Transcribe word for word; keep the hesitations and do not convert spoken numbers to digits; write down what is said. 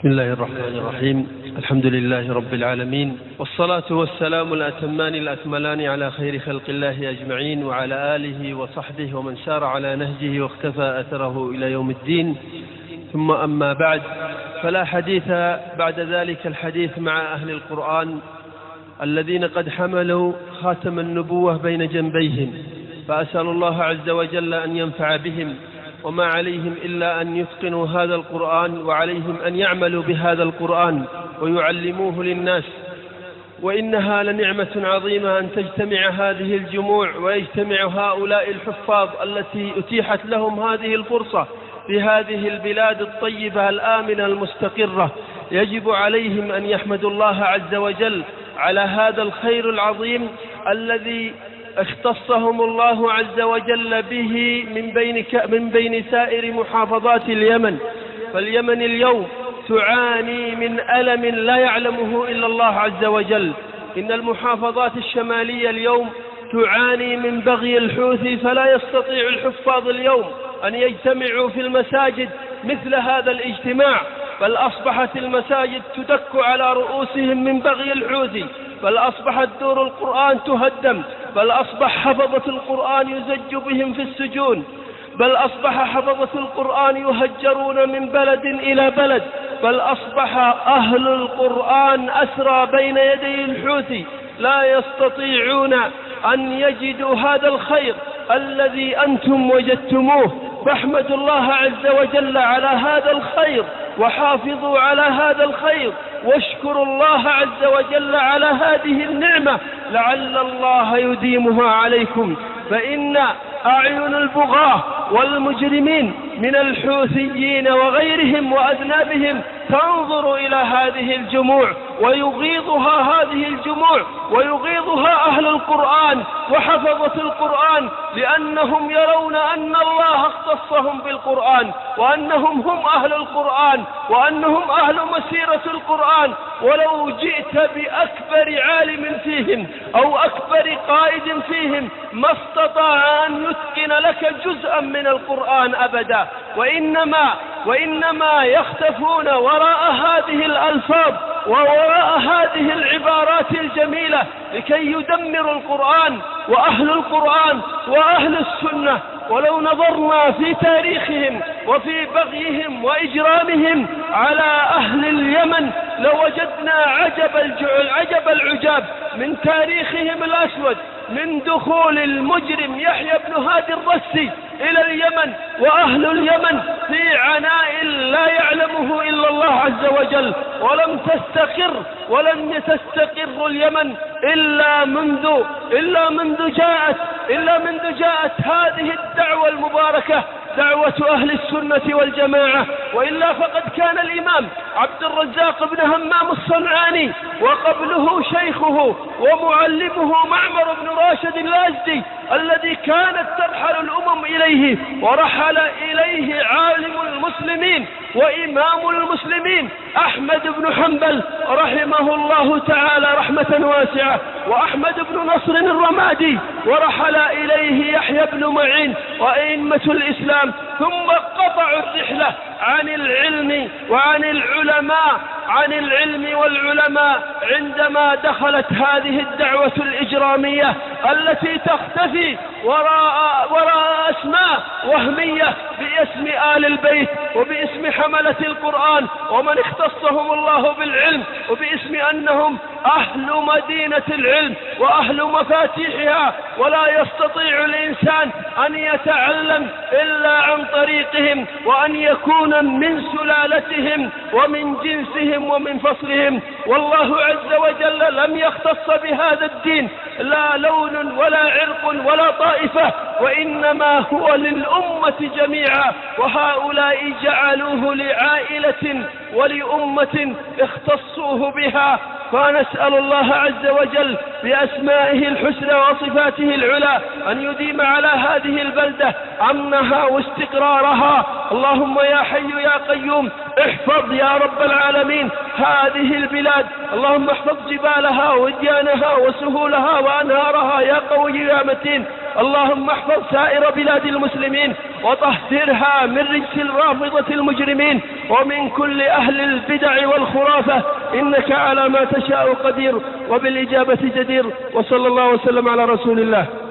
بسم الله الرحمن الرحيم. الحمد لله رب العالمين، والصلاة والسلام الأتمان الأكملان على خير خلق الله أجمعين، وعلى آله وصحبه ومن سار على نهجه واختفى أثره إلى يوم الدين. ثم أما بعد، فلا حديث بعد ذلك الحديث مع أهل القرآن الذين قد حملوا خاتم النبوة بين جنبيهم، فأسأل الله عز وجل أن ينفع بهم، وما عليهم إلا أن يتقنوا هذا القرآن، وعليهم أن يعملوا بهذا القرآن ويعلموه للناس. وإنها لنعمة عظيمة أن تجتمع هذه الجموع ويجتمع هؤلاء الحفاظ التي أتيحت لهم هذه الفرصة في هذه البلاد الطيبة الآمنة المستقرة. يجب عليهم أن يحمدوا الله عز وجل على هذا الخير العظيم الذي اختصهم الله عز وجل به من بين, من بين سائر محافظات اليمن. فاليمن اليوم تعاني من ألم لا يعلمه إلا الله عز وجل. إن المحافظات الشمالية اليوم تعاني من بغي الحوثي، فلا يستطيع الحفاظ اليوم أن يجتمعوا في المساجد مثل هذا الاجتماع، بل أصبحت المساجد تدك على رؤوسهم من بغي الحوثي، بل أصبحت دور القرآن تهدم، بل أصبح حفظة القرآن يزج بهم في السجون، بل أصبح حفظة القرآن يهجرون من بلد إلى بلد، بل أصبح أهل القرآن أسرى بين يدي الحوثي، لا يستطيعون أن يجدوا هذا الخير الذي أنتم وجدتموه. فاحمدوا الله عز وجل على هذا الخير، وحافظوا على هذا الخير، واشكروا الله عز وجل على هذه النعمة لعل الله يديمها عليكم. فإن أعين البغاة والمجرمين من الحوثيين وغيرهم وأذنابهم تنظر إلى هذه الجموع، ويغيظها هذه الجموع ويغيظها أهل القرآن وحفظة القرآن، لأنهم يرون أن الله اختصهم بالقرآن، وأنهم هم أهل القرآن، وأنهم أهل مسيرة القرآن. ولو جئت بأكبر عالم فيهم أو أكبر قائد فيهم ما استطاع أن يتقن لك جزءا من القرآن أبدا، وإنما, وإنما يختفون وراء هذه الألفاظ ووراء هذه العبارات الجميلة لكي يدمروا القرآن وأهل القرآن وأهل السنة. ولو نظرنا في تاريخهم وفي بغيهم وإجرامهم على أهل اليمن لوجدنا عجب الجعل عجب العجاب من تاريخهم الأسود، من دخول المجرم يحيى بن هادي الرسي إلى اليمن، وأهل اليمن في عناء لا يعلمه إلا الله عز وجل. ولم تستقر ولم تستقر اليمن إلا منذ إلا منذ جاءت إلا منذ جاءت هذه الدعوة المباركة، دعوة أهل السنة والجماعة. وإلا فقد كان الإمام عبد الرزاق بن همام الصنعاني، وقبله شيخه ومعلمه معمر بن راشد الأزدي الذي كانت ترحل الأمم إليه، ورحل إليه عالم المسلمين وإمام المسلمين أحمد بن حنبل رحمه الله تعالى رحمة واسعة، وأحمد بن نصر الرمادي، ورحل إليه يحيى بن معين وأئمة الإسلام، ثم قطعوا الرحلة عن العلم وعن العلماء عن العلم والعلماء عندما دخلت هذه الدعوة الإجرامية التي تختفي وراء, وراء أسماء وهمية باسم آل البيت وباسم حملة القرآن ومن اختصهم الله بالعلم، وباسم أنهم أهل مدينة العلم وأهل مفاتيحها، ولا يستطيع الإنسان أن يتعلم إلا عن طريقهم، وأن يكون من سلالتهم ومن جنسهم ومن فصلهم. والله عز وجل لم يختص بهذا الدين لا لون ولا عرق ولا طائفة، وإنما هو للأمة جميعا، وهؤلاء جعلوه لعائلة ولأمة اختصوه بها. فنسأل الله عز وجل بأسمائه الحسنى وصفاته العلى أن يديم على هذه البلدة أمنها واستقرارها. اللهم يا حي يا قيوم احفظ يا رب العالمين هذه البلاد، اللهم احفظ جبالها وديانها وسهولها وأنهارها يا قوي يا متين. اللهم احفظ سائر بلاد المسلمين وطهرها من رجس الرافضة المجرمين. ومن كل أهل البدع والخرافة، إنك على ما تشاء قدير وبالإجابة جدير. وصلى الله وسلم على رسول الله.